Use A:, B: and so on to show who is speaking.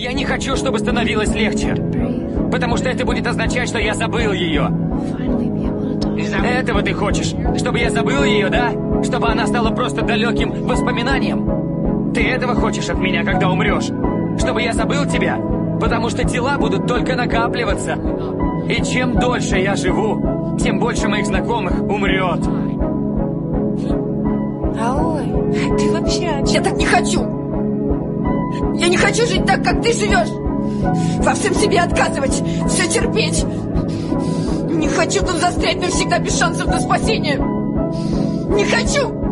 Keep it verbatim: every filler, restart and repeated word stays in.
A: я не хочу, чтобы становилось легче. Потому что это будет означать, что я забыл ее. Этого ты хочешь? Чтобы я забыл ее, да? Чтобы она стала просто далеким воспоминанием? Ты этого хочешь от меня, когда умрешь? Чтобы я забыл тебя? Потому что тела будут только накапливаться. И чем дольше я живу, тем больше моих знакомых умрет.
B: Аой, ты вообще... Я так не хочу! Я не хочу жить так, как ты живешь! Во всем себе отказывать, все терпеть! Не хочу тут застрять навсегда без шансов на спасение! Не хочу!